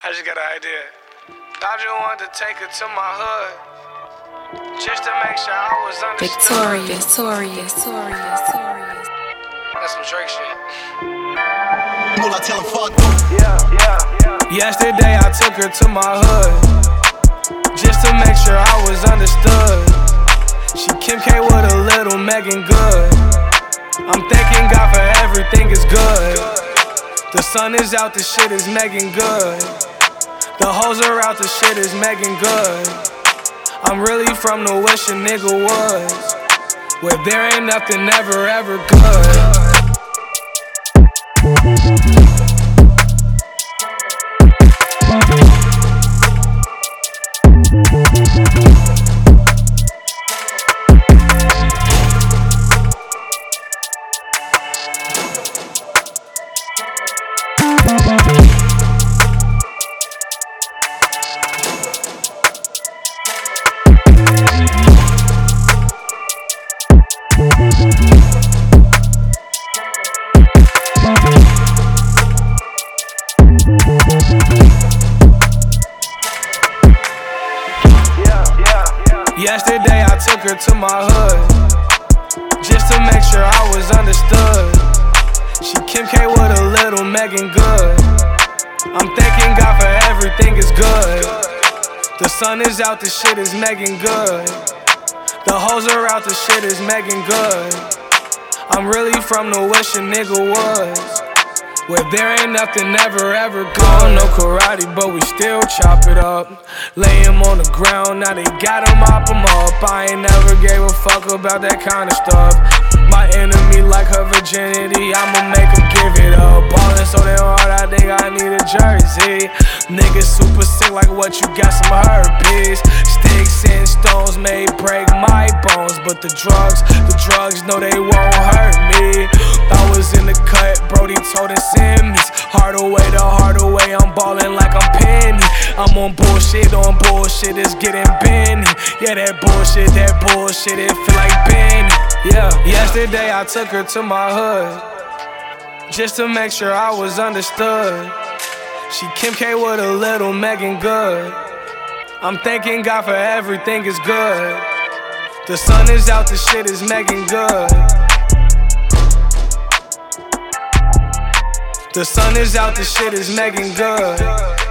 I just got an idea. I just wanted to take her to my hood, just to make sure I was understood. Victorious. That's some Drake shit. All I tell him, fuck. Yesterday I took her to my hood, just to make sure I was understood. She Kim K with a little Megan Good. I'm thanking God for everything is good. The sun is out, the shit is Megan Good. The hoes are out, the shit is Megan Good. I'm really from the wish a nigga was, where there ain't nothing ever good. Yesterday I took her to my hood, just to make sure I was understood. She Kim K with a little Megan Good. I'm thanking God for everything is good. The sun is out, the shit is Megan Good. The hoes are out, the shit is Megan Good. I'm really from the wish a nigga was, where there ain't nothing ever good. No karate, but we still chop it up. Lay him on the ground, now they gotta mop him up. I ain't never gave a fuck about that kind of stuff. My enemy like her virginity, I'ma make him give it up. Ballin' so damn hard, I think I need a jersey. Niggas super sick like what, you got some herpes. Sticks and stones may break my bones, but the drugs, no they won't hurt me. I was in the cut, Brody told us Simmons. Harder way, I'm ballin' like I'm Penny. I'm on bullshit, it's getting Benny. Yeah, that bullshit, it feel like Benny. Yeah, yesterday I took her to my hood, just to make sure I was understood. She Kim K with a little Megan Good. I'm thanking God for everything is good. The sun is out, the shit is Megan Good. The sun is out, the shit is Megan Good.